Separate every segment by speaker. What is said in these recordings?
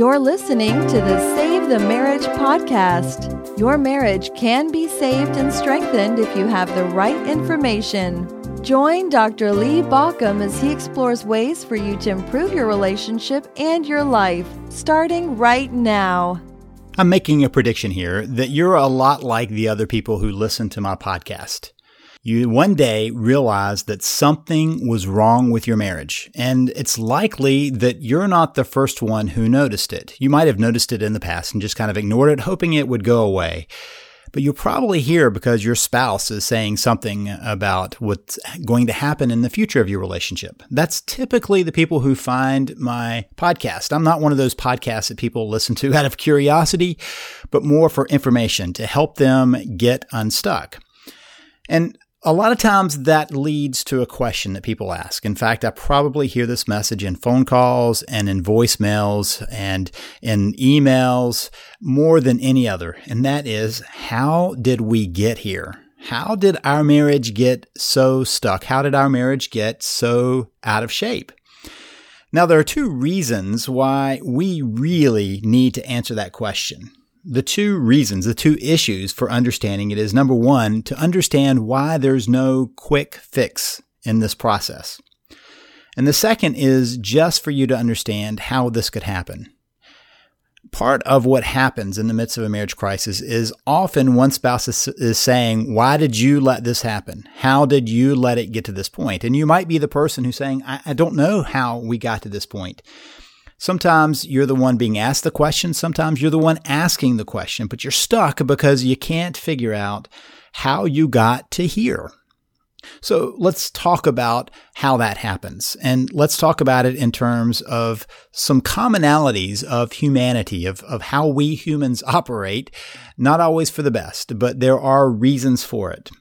Speaker 1: You're listening to the Save the Marriage podcast. Your marriage can be saved and strengthened if you have the right information. Join Dr. Lee Baucom as he explores ways for you to improve your relationship and your life, starting right now.
Speaker 2: I'm making a prediction here that you're a lot like the other people who listen to my podcast. You one day realize that something was wrong with your marriage, and it's likely that you're not the first one who noticed it. You might have noticed it in the past and just kind of ignored it, hoping it would go away. But you're probably here because your spouse is saying something about what's going to happen in the future of your relationship. That's typically the people who find my podcast. I'm not one of those podcasts that people listen to out of curiosity, but more for information to help them get unstuck. And a lot of times that leads to a question that people ask. In fact, I probably hear this message in phone calls and in voicemails and in emails more than any other. And that is, how did we get here? How did our marriage get so stuck? How did our marriage get so out of shape? Now, there are two reasons why we really need to answer that question. The two reasons, the two issues for understanding it is, number one, to understand why there's no quick fix in this process. And the second is just for you to understand how this could happen. Part of what happens in the midst of a marriage crisis is often one spouse is saying, why did you let this happen? How did you let it get to this point? And you might be the person who's saying, I don't know how we got to this point. Sometimes you're the one being asked the question. Sometimes you're the one asking the question, but you're stuck because you can't figure out how you got to here. So let's talk about how that happens. And let's talk about it in terms of some commonalities of humanity, of how we humans operate, not always for the best, but there are reasons for it.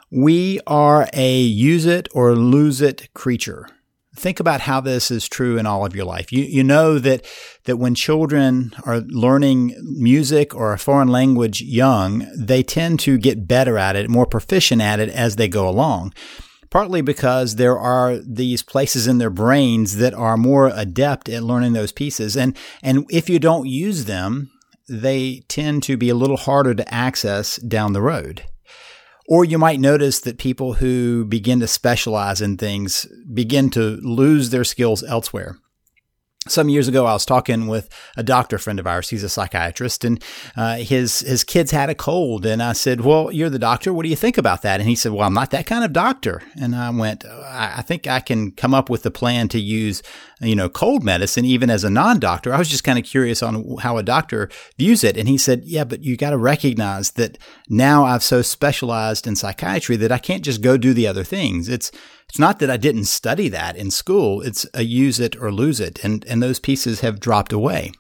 Speaker 2: We are a use it or lose it creature. Think about how this is true in all of your life. You know that when children are learning music or a foreign language young, they tend to get better at it, more proficient at it as they go along. Partly because there are these places in their brains that are more adept at learning those pieces. And if you don't use them, they tend to be a little harder to access down the road. Or you might notice that people who begin to specialize in things begin to lose their skills elsewhere. Some years ago, I was talking with a doctor friend of ours. He's a psychiatrist, and his kids had a cold. And I said, well, you're the doctor. What do you think about that? And he said, well, I'm not that kind of doctor. And I went, I think I can come up with a plan to use, cold medicine, even as a non-doctor. I was just kind of curious on how a doctor views it. And he said, yeah, but you got to recognize that now I've so specialized in psychiatry that I can't just go do the other things. It's not that I didn't study that in school. It's a use it or lose it. And those pieces have dropped away.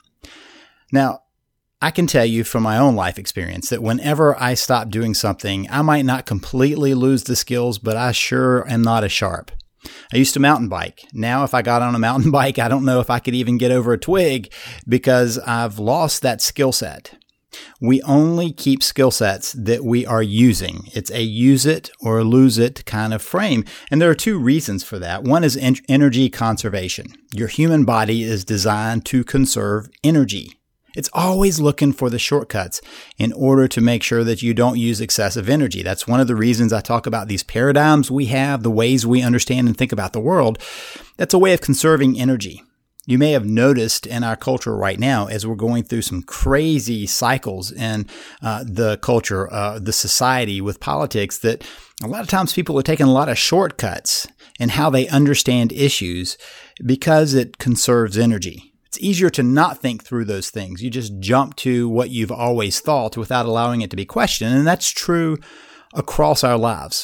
Speaker 2: Now, I can tell you from my own life experience that whenever I stop doing something, I might not completely lose the skills, but I sure am not as sharp. I used to mountain bike. Now, if I got on a mountain bike, I don't know if I could even get over a twig because I've lost that skill set. We only keep skill sets that we are using. It's a use it or lose it kind of frame. And there are two reasons for that. One is energy conservation. Your human body is designed to conserve energy. It's always looking for the shortcuts in order to make sure that you don't use excessive energy. That's one of the reasons I talk about these paradigms we have, the ways we understand and think about the world. That's a way of conserving energy. You may have noticed in our culture right now, as we're going through some crazy cycles in the culture, the society with politics, that a lot of times people are taking a lot of shortcuts in how they understand issues because it conserves energy. It's easier to not think through those things. You just jump to what you've always thought without allowing it to be questioned. And that's true across our lives.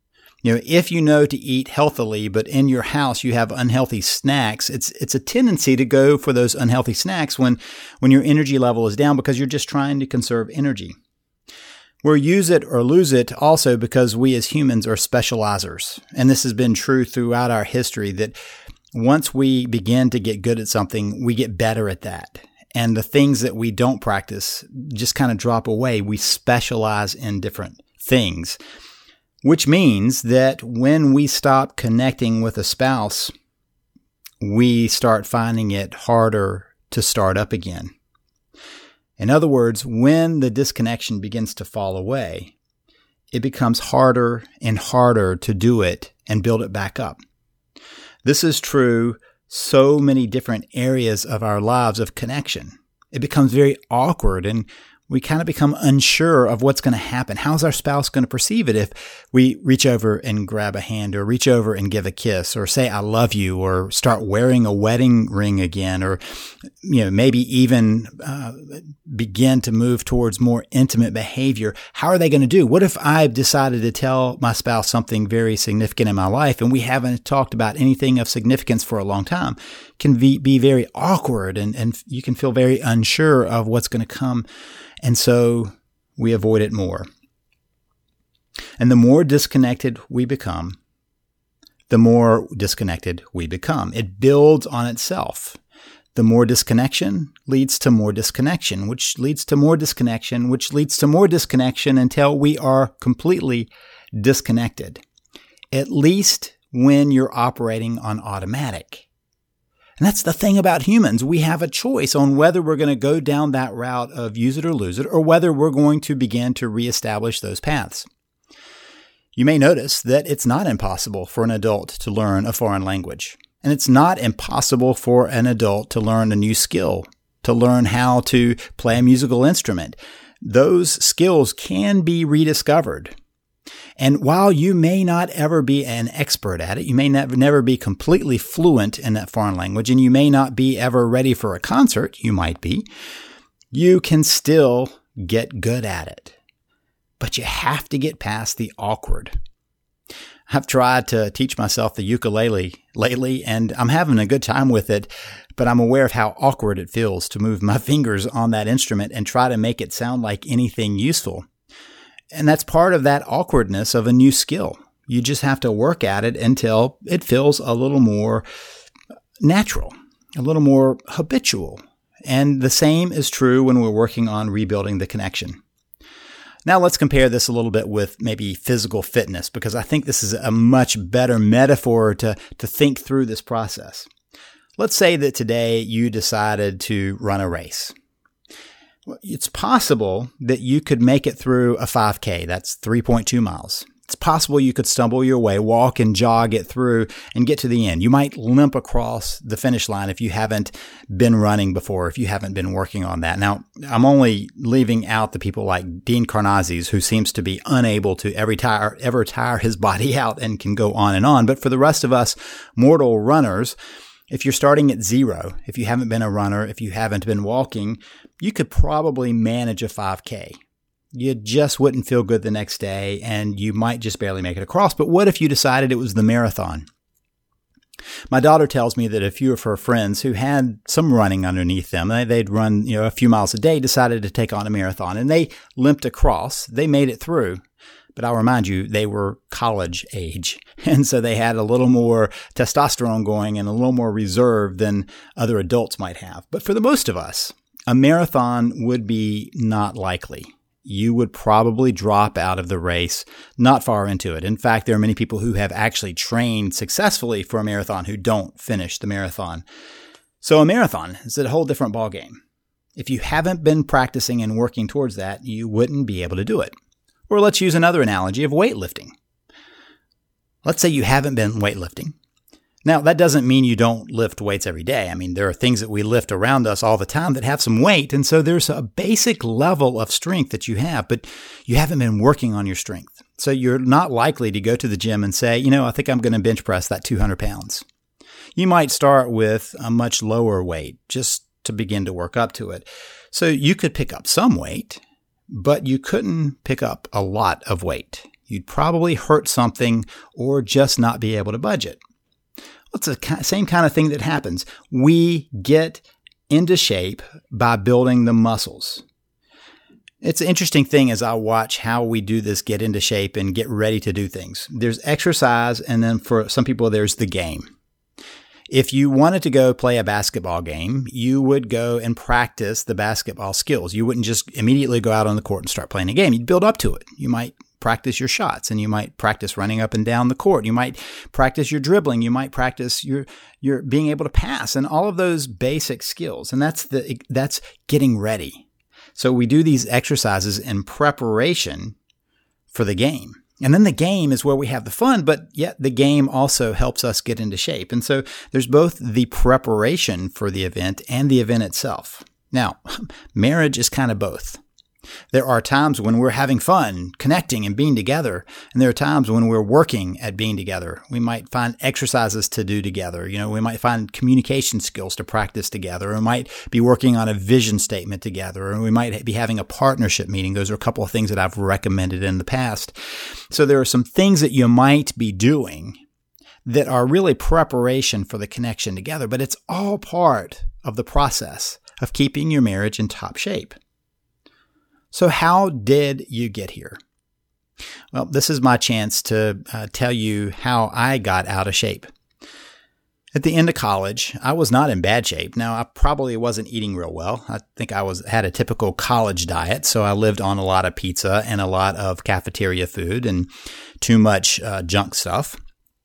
Speaker 2: If you know to eat healthily, but in your house you have unhealthy snacks, it's a tendency to go for those unhealthy snacks when your energy level is down because you're just trying to conserve energy. We're use it or lose it also because we as humans are specializers. And this has been true throughout our history that once we begin to get good at something, we get better at that. And the things that we don't practice just kind of drop away. We specialize in different things. Which means that when we stop connecting with a spouse, we start finding it harder to start up again. In other words, when the disconnection begins to fall away, it becomes harder and harder to do it and build it back up. This is true so many different areas of our lives of connection. It becomes very awkward and we kind of become unsure of what's going to happen. How's our spouse going to perceive it if we reach over and grab a hand or reach over and give a kiss or say, I love you, or start wearing a wedding ring again, or, maybe even begin to move towards more intimate behavior? How are they going to do? What if I've decided to tell my spouse something very significant in my life and we haven't talked about anything of significance for a long time? It can be very awkward and you can feel very unsure of what's going to come. And so we avoid it more. And the more disconnected we become, the more disconnected we become. It builds on itself. The more disconnection leads to more disconnection, which leads to more disconnection, which leads to more disconnection until we are completely disconnected, at least when you're operating on automatic. And that's the thing about humans. We have a choice on whether we're going to go down that route of use it or lose it, or whether we're going to begin to reestablish those paths. You may notice that it's not impossible for an adult to learn a foreign language. And it's not impossible for an adult to learn a new skill, to learn how to play a musical instrument. Those skills can be rediscovered. And while you may not ever be an expert at it, you may never be completely fluent in that foreign language, and you may not be ever ready for a concert, you might be, you can still get good at it. But you have to get past the awkward. I've tried to teach myself the ukulele lately, and I'm having a good time with it, but I'm aware of how awkward it feels to move my fingers on that instrument and try to make it sound like anything useful. And that's part of that awkwardness of a new skill. You just have to work at it until it feels a little more natural, a little more habitual. And the same is true when we're working on rebuilding the connection. Now let's compare this a little bit with maybe physical fitness, because I think this is a much better metaphor to think through this process. Let's say that today you decided to run a race. It's possible that you could make it through a 5K. That's 3.2 miles. It's possible you could stumble your way, walk and jog it through and get to the end. You might limp across the finish line if you haven't been running before, if you haven't been working on that. Now, I'm only leaving out the people like Dean Karnazes, who seems to be unable to ever tire his body out and can go on and on. But for the rest of us mortal runners, if you're starting at zero, if you haven't been a runner, if you haven't been walking, you could probably manage a 5K. You just wouldn't feel good the next day, and you might just barely make it across. But what if you decided it was the marathon? My daughter tells me that a few of her friends who had some running underneath them, they'd run a few miles a day, decided to take on a marathon, and they limped across. They made it through. But I'll remind you, they were college age. And so they had a little more testosterone going and a little more reserve than other adults might have. But for the most of us, a marathon would be not likely. You would probably drop out of the race not far into it. In fact, there are many people who have actually trained successfully for a marathon who don't finish the marathon. So a marathon is a whole different ballgame. If you haven't been practicing and working towards that, you wouldn't be able to do it. Or let's use another analogy of weightlifting. Let's say you haven't been weightlifting. Now, that doesn't mean you don't lift weights every day. I mean, there are things that we lift around us all the time that have some weight. And so there's a basic level of strength that you have, but you haven't been working on your strength. So you're not likely to go to the gym and say, I think I'm going to bench press that 200 pounds. You might start with a much lower weight just to begin to work up to it. So you could pick up some weight, but you couldn't pick up a lot of weight. You'd probably hurt something or just not be able to budget. It's the same kind of thing that happens. We get into shape by building the muscles. It's an interesting thing as I watch how we do this, get into shape and get ready to do things. There's exercise, and then for some people, there's the game. If you wanted to go play a basketball game, you would go and practice the basketball skills. You wouldn't just immediately go out on the court and start playing a game. You'd build up to it. You might practice your shots, and you might practice running up and down the court. You might practice your dribbling. You might practice your being able to pass, and all of those basic skills. And that's getting ready. So we do these exercises in preparation for the game. And then the game is where we have the fun, but yet the game also helps us get into shape. And so there's both the preparation for the event and the event itself. Now, marriage is kind of both. There are times when we're having fun, connecting and being together. And there are times when we're working at being together. We might find exercises to do together. We might find communication skills to practice together. Or we might be working on a vision statement together. Or we might be having a partnership meeting. Those are a couple of things that I've recommended in the past. So there are some things that you might be doing that are really preparation for the connection together. But it's all part of the process of keeping your marriage in top shape. So how did you get here? Well, this is my chance to tell you how I got out of shape. At the end of college, I was not in bad shape. Now, I probably wasn't eating real well. I think had a typical college diet, so I lived on a lot of pizza and a lot of cafeteria food and too much junk stuff.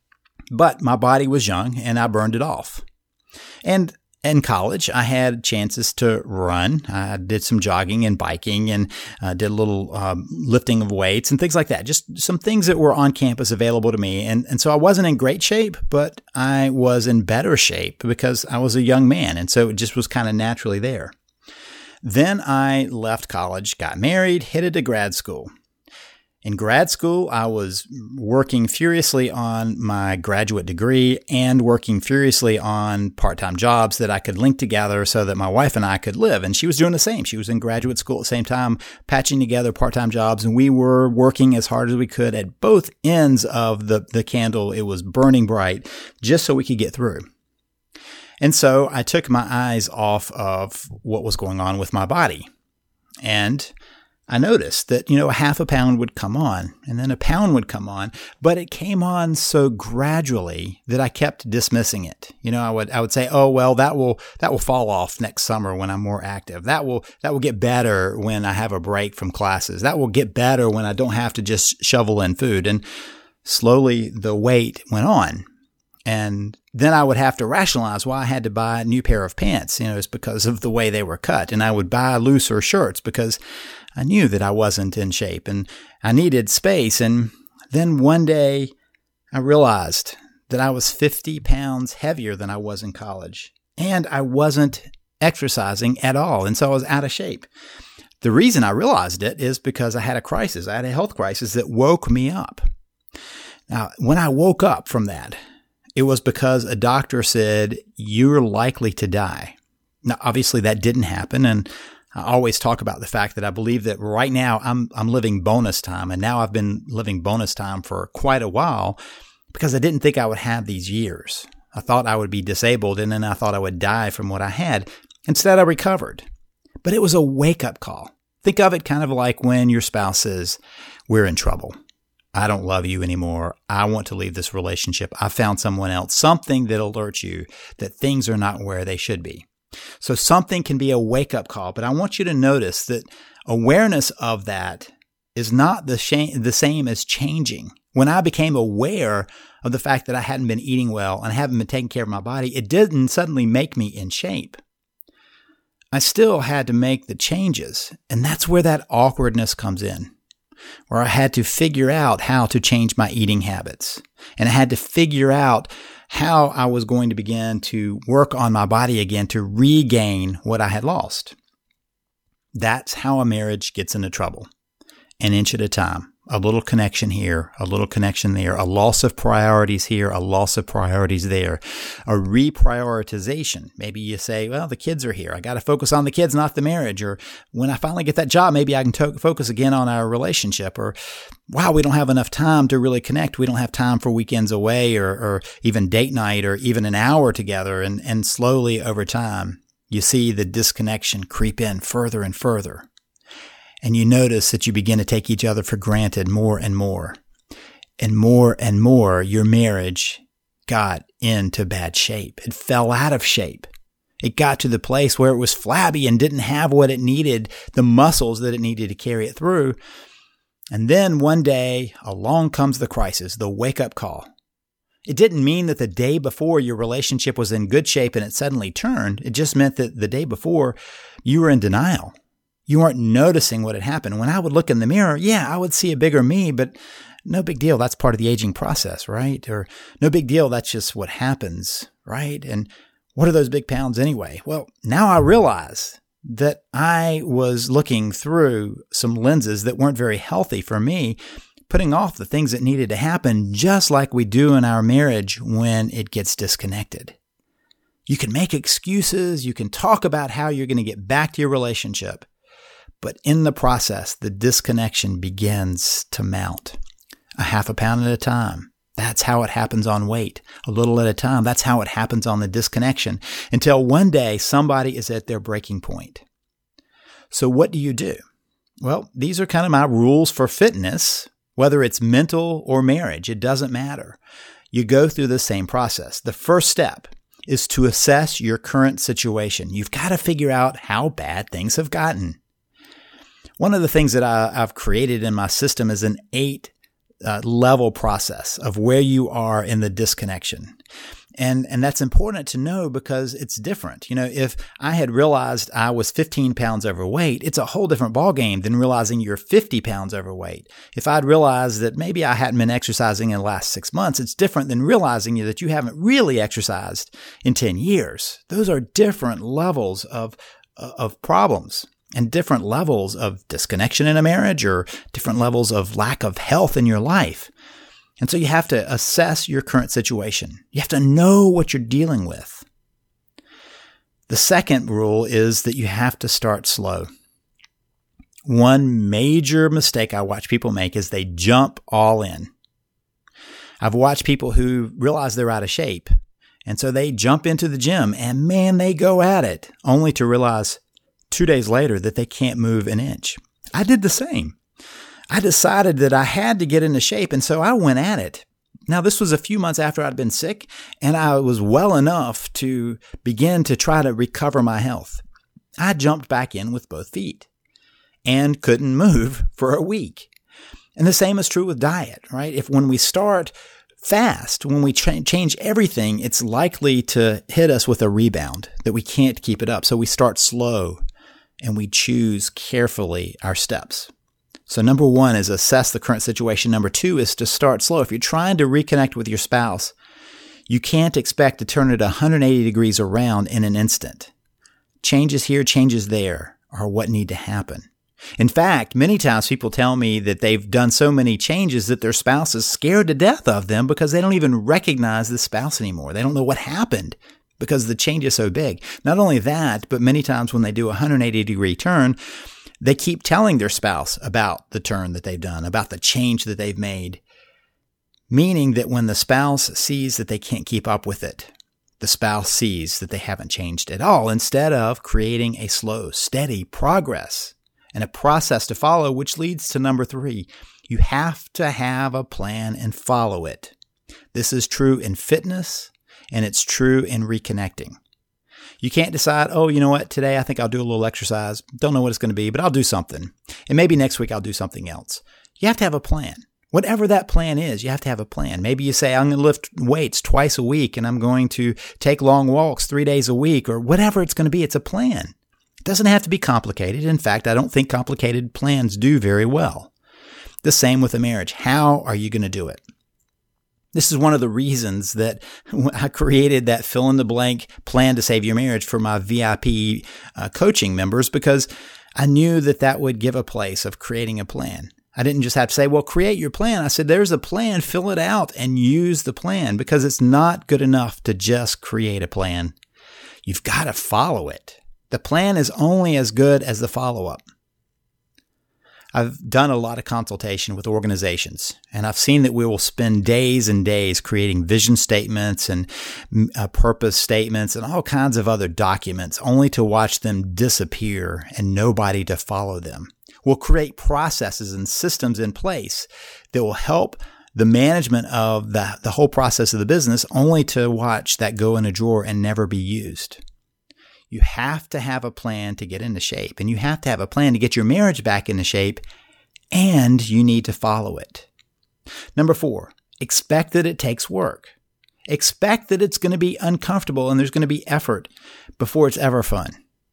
Speaker 2: But my body was young, and I burned it off. And in college, I had chances to run. I did some jogging and biking and did a little lifting of weights and things like that. Just some things that were on campus available to me. And so I wasn't in great shape, but I was in better shape because I was a young man. And so it just was kind of naturally there. Then I left college, got married, headed to grad school. In grad school, I was working furiously on my graduate degree and working furiously on part-time jobs that I could link together so that my wife and I could live. And she was doing the same. She was in graduate school at the same time, patching together part-time jobs. And we were working as hard as we could at both ends of the candle. It was burning bright just so we could get through. And so I took my eyes off of what was going on with my body. And I noticed that, a half a pound would come on and then a pound would come on, but it came on so gradually that I kept dismissing it. I would say, oh, well, that will fall off next summer when I'm more active. That will get better when I have a break from classes. That will get better when I don't have to just shovel in food. And slowly the weight went on. And then I would have to rationalize why I had to buy a new pair of pants. It's because of the way they were cut. And I would buy looser shirts because I knew that I wasn't in shape and I needed space. And then one day I realized that I was 50 pounds heavier than I was in college. And I wasn't exercising at all. And so I was out of shape. The reason I realized it is because I had a crisis. I had a health crisis that woke me up. Now, when I woke up from that, it was because a doctor said, you're likely to die. Now, obviously that didn't happen. And I always talk about the fact that I believe that right now I'm living bonus time. And now I've been living bonus time for quite a while because I didn't think I would have these years. I thought I would be disabled and then I thought I would die from what I had. Instead, I recovered. But it was a wake-up call. Think of it kind of like when your spouse says, we're in trouble. I don't love you anymore. I want to leave this relationship. I found someone else, something that alerts you that things are not where they should be. So something can be a wake-up call, but I want you to notice that awareness of that is not the same as changing. When I became aware of the fact that I hadn't been eating well and I haven't been taking care of my body, it didn't suddenly make me in shape. I still had to make the changes, and that's where that awkwardness comes in. Where I had to figure out how to change my eating habits. And I had to figure out how I was going to begin to work on my body again to regain what I had lost. That's how a marriage gets into trouble. An inch at a time. A little connection here, a little connection there, a loss of priorities here, a loss of priorities there, a reprioritization. Maybe you say, well, the kids are here. I got to focus on the kids, not the marriage. Or when I finally get that job, maybe I can focus again on our relationship. Or, wow, we don't have enough time to really connect. We don't have time for weekends away or even date night or even an hour together. And slowly over time, you see the disconnection creep in further and further. And you notice that you begin to take each other for granted more and more. And more, your marriage got into bad shape. It fell out of shape. It got to the place where it was flabby and didn't have what it needed, the muscles that it needed to carry it through. And then one day, along comes the crisis, the wake-up call. It didn't mean that the day before your relationship was in good shape and it suddenly turned. It just meant that the day before you were in denial. You weren't noticing what had happened. When I would look in the mirror, I would see a bigger me, but no big deal. That's part of the aging process, right? Or no big deal. That's just what happens, right? And what are those big pounds anyway? Well, now I realize that I was looking through some lenses that weren't very healthy for me, putting off the things that needed to happen, just like we do in our marriage when it gets disconnected. You can make excuses. You can talk about how you're going to get back to your relationship. But in the process, the disconnection begins to mount. A half a pound at a time. That's how it happens on weight. A little at a time. That's how it happens on the disconnection. Until one day, somebody is at their breaking point. So what do you do? Well, these are kind of my rules for fitness. Whether it's mental or marriage, it doesn't matter. You go through the same process. The first step is to assess your current situation. You've got to figure out how bad things have gotten. One of the things that I've created in my system is an 8-level process of where you are in the disconnection. And that's important to know because it's different. If I had realized I was 15 pounds overweight, it's a whole different ballgame than realizing you're 50 pounds overweight. If I'd realized that maybe I hadn't been exercising in the last 6 months, it's different than realizing that you haven't really exercised in 10 years. Those are different levels of problems and different levels of disconnection in a marriage or different levels of lack of health in your life. And so you have to assess your current situation. You have to know what you're dealing with. The second rule is that you have to start slow. One major mistake I watch people make is they jump all in. I've watched people who realize they're out of shape, and so they jump into the gym, and man, they go at it, only to realize 2 days later that they can't move an inch. I did the same. I decided that I had to get into shape, and so I went at it. Now, this was a few months after I'd been sick, and I was well enough to begin to try to recover my health. I jumped back in with both feet and couldn't move for a week. And the same is true with diet, right? When we start fast, when we change everything, it's likely to hit us with a rebound that we can't keep it up. So we start slow and we choose carefully our steps. So number 1 is assess the current situation. Number 2 is to start slow. If you're trying to reconnect with your spouse, you can't expect to turn it 180 degrees around in an instant. Changes here, changes there are what need to happen. In fact, many times people tell me that they've done so many changes that their spouse is scared to death of them because they don't even recognize the spouse anymore. They don't know what happened because the change is so big. Not only that, but many times when they do a 180-degree turn, they keep telling their spouse about the turn that they've done, about the change that they've made, meaning that when the spouse sees that they can't keep up with it, the spouse sees that they haven't changed at all, instead of creating a slow, steady progress and a process to follow, which leads to number 3. You have to have a plan and follow it. This is true in fitness, and it's true in reconnecting. You can't decide, you know what, today I think I'll do a little exercise. Don't know what it's going to be, but I'll do something. And maybe next week I'll do something else. You have to have a plan. Whatever that plan is, you have to have a plan. Maybe you say, I'm going to lift weights twice a week and I'm going to take long walks 3 days a week or whatever it's going to be. It's a plan. It doesn't have to be complicated. In fact, I don't think complicated plans do very well. The same with a marriage. How are you going to do it? This is one of the reasons that I created that fill-in-the-blank plan to save your marriage for my VIP coaching members, because I knew that would give a place of creating a plan. I didn't just have to say, well, create your plan. I said, there's a plan, fill it out and use the plan, because it's not good enough to just create a plan. You've got to follow it. The plan is only as good as the follow-up. I've done a lot of consultation with organizations, and I've seen that we will spend days and days creating vision statements and purpose statements and all kinds of other documents, only to watch them disappear and nobody to follow them. We'll create processes and systems in place that will help the management of the whole process of the business, only to watch that go in a drawer and never be used. You have to have a plan to get into shape, and you have to have a plan to get your marriage back into shape and you need to follow it. Number 4, expect that it takes work. Expect that it's going to be uncomfortable and there's going to be effort before it's ever fun.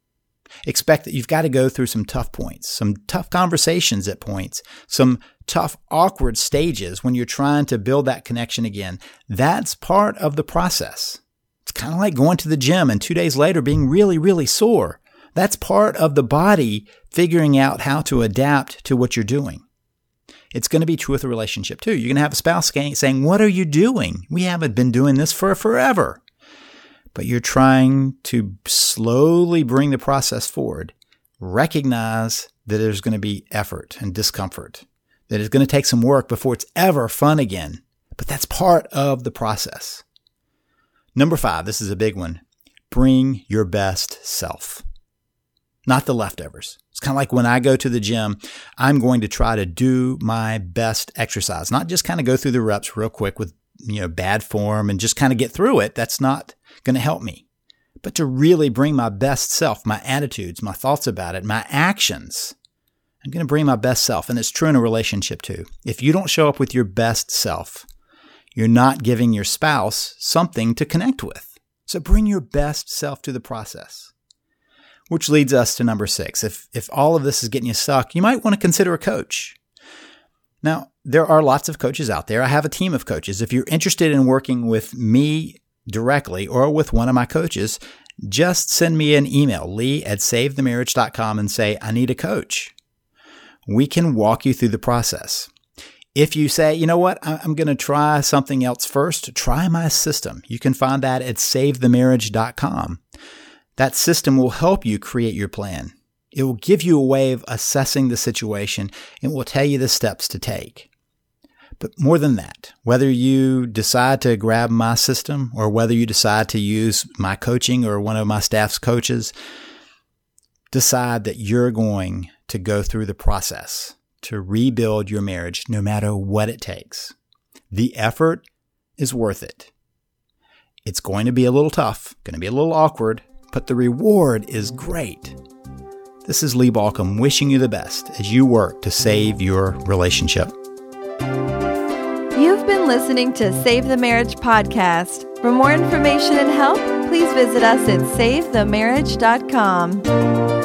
Speaker 2: Expect that you've got to go through some tough points, some tough conversations at points, some tough, awkward stages when you're trying to build that connection again. That's part of the process. It's kind of like going to the gym and 2 days later being really, really sore. That's part of the body figuring out how to adapt to what you're doing. It's going to be true with a relationship too. You're going to have a spouse saying, "What are you doing? We haven't been doing this for forever." But you're trying to slowly bring the process forward. Recognize that there's going to be effort and discomfort, that it's going to take some work before it's ever fun again. But that's part of the process. Number 5, this is a big one. Bring your best self, not the leftovers. It's kind of like when I go to the gym, I'm going to try to do my best exercise, not just kind of go through the reps real quick with bad form and just kind of get through it. That's not going to help me. But to really bring my best self, my attitudes, my thoughts about it, my actions, I'm going to bring my best self. And it's true in a relationship too. If you don't show up with your best self, you're not giving your spouse something to connect with. So bring your best self to the process. Which leads us to number 6. If all of this is getting you stuck, you might want to consider a coach. Now, there are lots of coaches out there. I have a team of coaches. If you're interested in working with me directly or with one of my coaches, just send me an email, lee@savethemarriage.com, and say, "I need a coach." We can walk you through the process. If you say, "You know what, I'm going to try something else first," try my system. You can find that at savethemarriage.com. That system will help you create your plan. It will give you a way of assessing the situation and will tell you the steps to take. But more than that, whether you decide to grab my system or whether you decide to use my coaching or one of my staff's coaches, decide that you're going to go through the process to rebuild your marriage no matter what it takes. The effort is worth it. It's going to be a little tough, going to be a little awkward, but the reward is great. This is Lee Baucom wishing you the best as you work to save your relationship.
Speaker 1: You've been listening to Save the Marriage podcast. For more information and help, please visit us at savethemarriage.com.